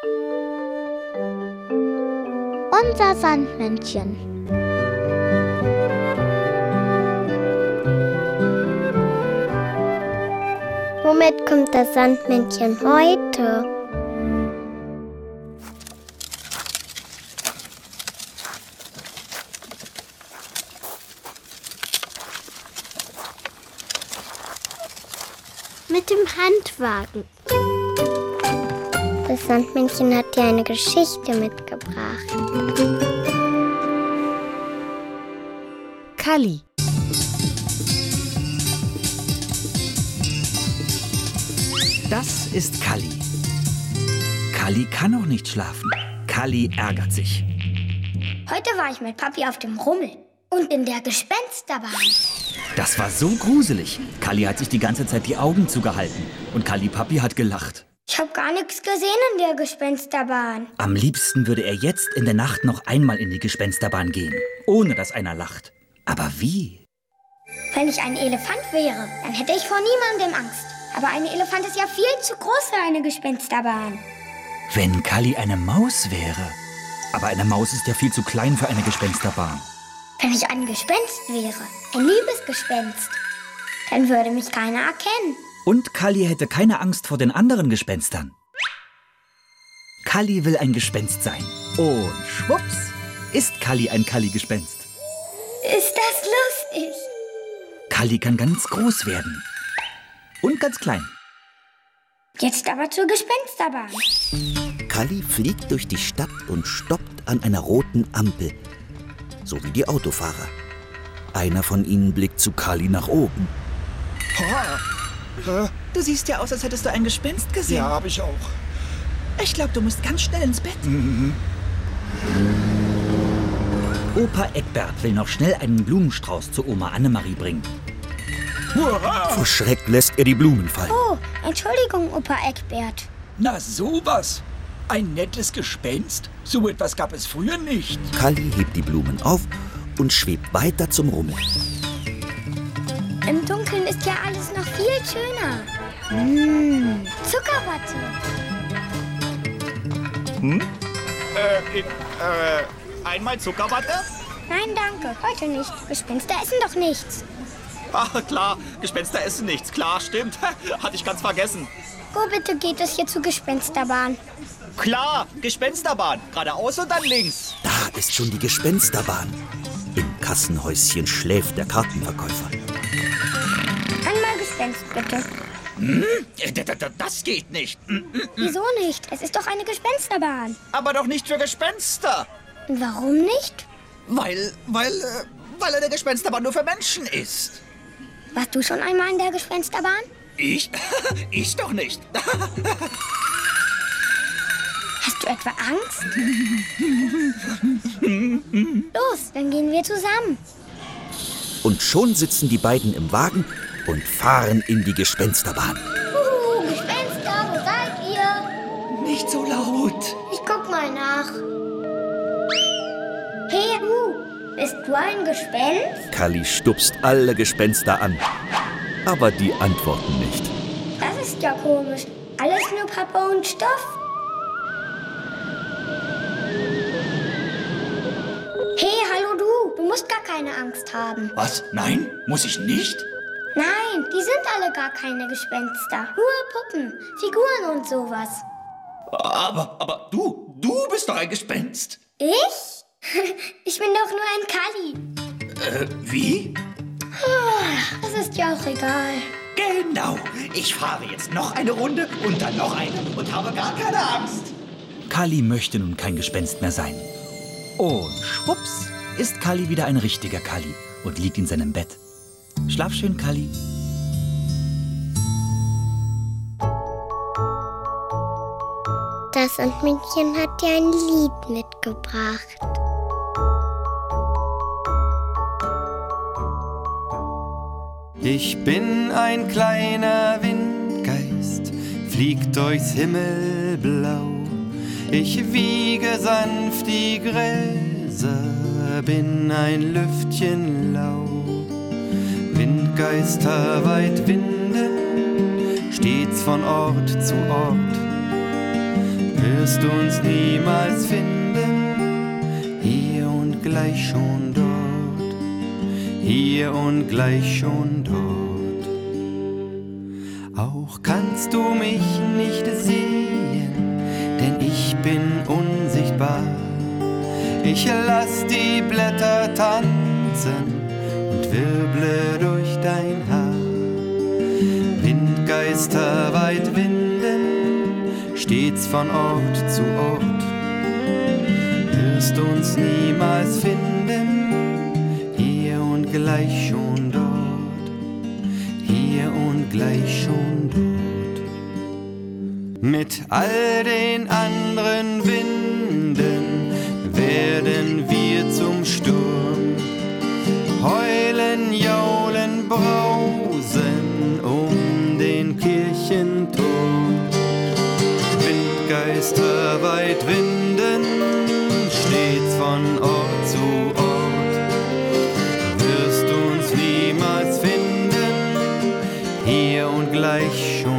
Unser Sandmännchen. Womit kommt das Sandmännchen heute? Mit dem Handwagen. Das Sandmännchen hat dir eine Geschichte mitgebracht. Kalli. Das ist Kalli. Kalli kann noch nicht schlafen. Kalli ärgert sich. Heute war ich mit Papi auf dem Rummel und in der Gespensterbahn. Das war so gruselig. Kalli hat sich die ganze Zeit die Augen zugehalten. Und Kalli Papi hat gelacht. Ich habe gar nichts gesehen in der Gespensterbahn. Am liebsten würde er jetzt in der Nacht noch einmal in die Gespensterbahn gehen, ohne dass einer lacht. Aber wie? Wenn ich ein Elefant wäre, dann hätte ich vor niemandem Angst. Aber ein Elefant ist ja viel zu groß für eine Gespensterbahn. Wenn Kalli eine Maus wäre. Aber eine Maus ist ja viel zu klein für eine Gespensterbahn. Wenn ich ein Gespenst wäre, ein liebes Gespenst, dann würde mich keiner erkennen. Und Kalli hätte keine Angst vor den anderen Gespenstern. Kalli will ein Gespenst sein. Und schwupps, ist Kalli ein Kalli-Gespenst. Ist das lustig? Kalli kann ganz groß werden. Und ganz klein. Jetzt aber zur Gespensterbahn. Kalli fliegt durch die Stadt und stoppt an einer roten Ampel. So wie die Autofahrer. Einer von ihnen blickt zu Kalli nach oben. Du siehst ja aus, als hättest du ein Gespenst gesehen. Ja, hab ich auch. Ich glaube, du musst ganz schnell ins Bett. Opa Eckbert will noch schnell einen Blumenstrauß zu Oma Annemarie bringen. Vor Schreck lässt er die Blumen fallen. Oh, Entschuldigung, Opa Eckbert. Na sowas. Ein nettes Gespenst? So etwas gab es früher nicht. Kalli hebt die Blumen auf und schwebt weiter zum Rummel. Im Dunkeln ist ja alles noch viel schöner. Zuckerwatte. Einmal Zuckerwatte? Nein, danke, heute nicht. Gespenster essen doch nichts. Ach, klar, Gespenster essen nichts. Klar, stimmt. Hatte ich ganz vergessen. Wo bitte geht es hier zur Gespensterbahn? Klar, Gespensterbahn. Geradeaus und dann links. Da ist schon die Gespensterbahn. Im Kassenhäuschen schläft der Kartenverkäufer. Einmal Gespenst, bitte. Das geht nicht. Wieso nicht? Es ist doch eine Gespensterbahn. Aber doch nicht für Gespenster. Warum nicht? Weil eine Gespensterbahn nur für Menschen ist. Warst du schon einmal in der Gespensterbahn? Ich? Ich doch nicht. Hast du etwa Angst? Los, dann gehen wir zusammen. Und schon sitzen die beiden im Wagen und fahren in die Gespensterbahn. Gespenster, wo seid ihr? Nicht so laut. Ich guck mal nach. Hey, du, bist du ein Gespenst? Kalli stupst alle Gespenster an. Aber die antworten nicht. Das ist ja komisch. Alles nur Pappe und Stoff. Hey, hallo du musst gar keine Angst haben. Was? Nein? Muss ich nicht? Nein, die sind alle gar keine Gespenster. Nur Puppen, Figuren und sowas. Aber du bist doch ein Gespenst. Ich? Ich bin doch nur ein Kalli. Wie? Das ist ja auch egal. Genau. Ich fahre jetzt noch eine Runde und dann noch eine und habe gar keine Angst. Kalli möchte nun kein Gespenst mehr sein. Und schwupps ist Kalli wieder ein richtiger Kalli und liegt in seinem Bett. Schlaf schön, Kalli. Das Sandmännchen hat dir ein Lied mitgebracht. Ich bin ein kleiner Windgeist, flieg durchs Himmelblau. Ich wiege sanft die Gräser, bin ein Lüftchen lau. Windgeister weit winden, stets von Ort zu Ort. wirst uns niemals finden, hier und gleich schon dort, hier und gleich schon dort. Auch kannst du mich nicht sehen, denn ich bin unsichtbar. Ich lass die Blätter tanzen und wirble durch dein Haar. Windgeister weit winden, stets von Ort zu Ort, wirst uns niemals finden, hier und gleich schon dort, hier und gleich schon dort. Mit all den anderen Winden werden wir zum Sturm, heulen, jaulen, brausen um den Kirchenturm. Windgeister weit winden, stets von Ort zu Ort, wirst uns niemals finden, hier und gleich schon